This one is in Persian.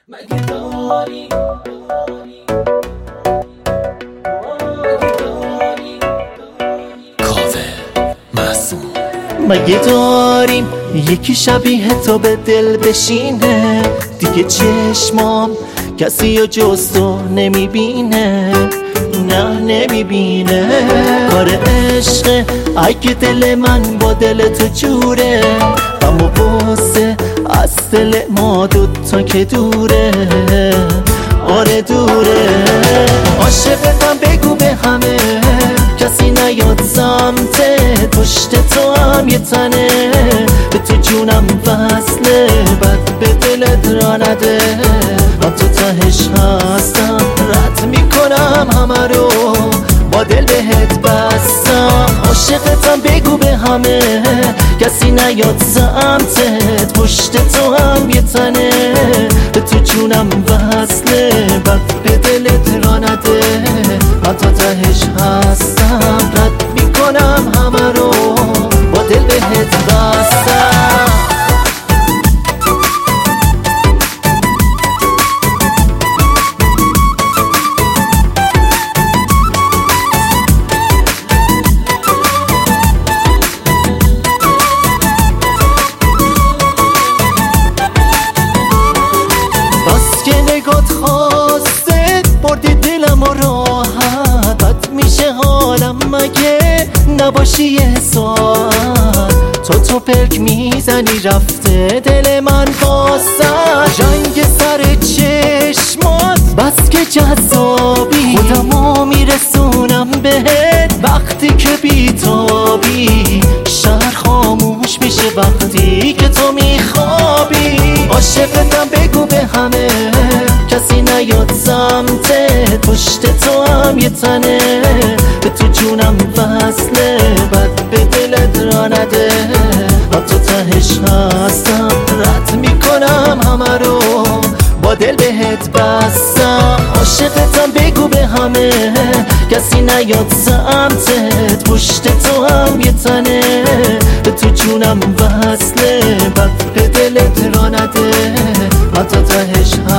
مگه داری کاوه معصوم مگه داریم یکی شبیه تو به دل بشینه دیگه چشمام کسی و جز تو نمیبینه نه نمیبینه کار عشقه اگه دل من با دل تو جوره اما باسه از دل ما دوتا که دوره آره دوره عاشقتم بگو به همه کسی نیاد سمتت پشت تو هم یه تنه به تو جونم وصله بد به دلت را نده من تو تهش هستم رد میکنم همه رو با دل بهت بستم عاشقتم بگو به همه کسی نیاد سمتت پشت تو هم یه تنه به تو جونم وصله بد به دلت را نده من تا تهش هستم رد میکنم همه رو با دل بهت بستم مگه نباشی یه ساعت تو پرک میزنی رفته دل من بازد رنگ سر چشمات بس که جذابی خودمو میرسونم بهت وقتی که بیتابی شهر خاموش میشه وقتی که تو میخوابی عاشقتم بگو به همه کسی نیاد سمتت پشت تو هم یه تنه به تو جونم وصله بد به دلت را نده من تو تهش هستم رد میکنم همه رو با دل بهت بستم عاشقتم بگو به همه کسی نیاد سمتت پشت تو هم یه تنه به تو جونم وصله بد به دلت را نده من تو تهش